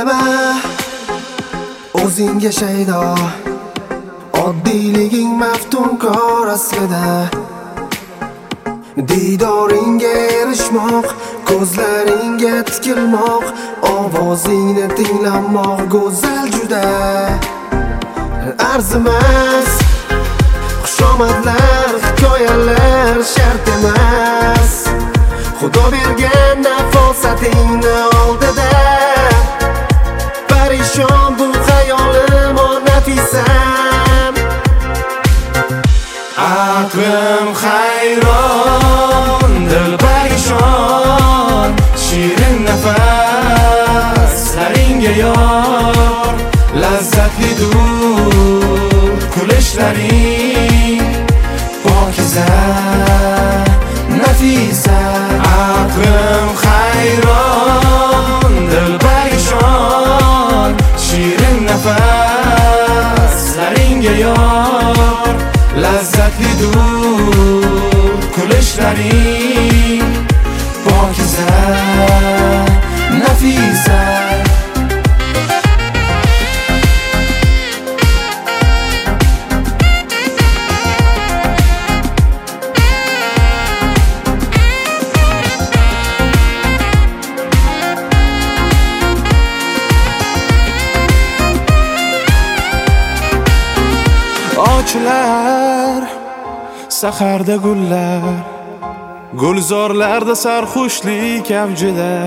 O'ylama o'zingga shaydo, oddiyliging maftunkor aslida. Diydoringga erishmoq, ko'zlaringga tikilmoq, ovozingni tinglamoq go'zal juda. Arzimas xushomadlar, hikoyalar shart emas. Xudo bergan nafosatingni oldida parishon bu xayolim o nafisam. Aqlim hayron, dil parishon, shirin nafaslaringga yor, lazzatlidur kulishlaring, pokiza nafisa. Aqlim hayron, dil parishon, shirin nafaslaringga yor, lazzatlidur kulishlaring, pokiza nafisa. Ochlar saharda gullar, gulzorlarda sarxushlik avjida.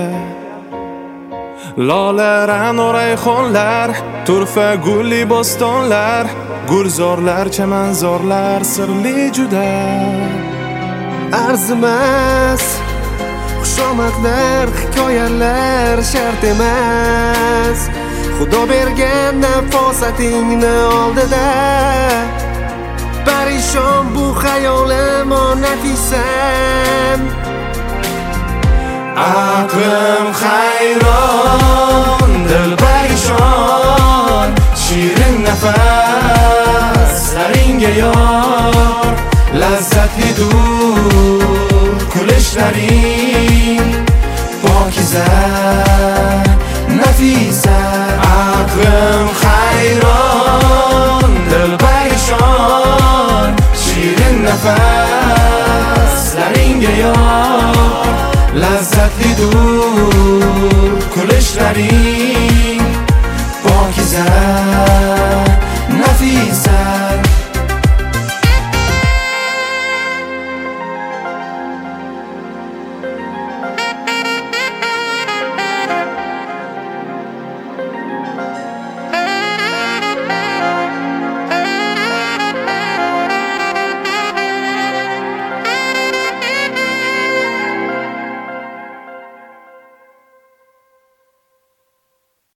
Lolar, rayhonlar, turfa gulli bostonlar, gulzorlar, chamanzorlar sirli juda. Arzimas xushomadlar, hikoyalar shart emas. Xudo bergan nafosatingni oldida parishon bu xayolim o nafisam. Aqlim hayron, dil parishon, shirin nafaslaringga yor, lazzatlidur kulishlaring, pokiza nafisa. Aqlim hayron, dil parishon, shirin nafaslaringga yor, lazzatlidur kulishlaring, pokiza nafisa.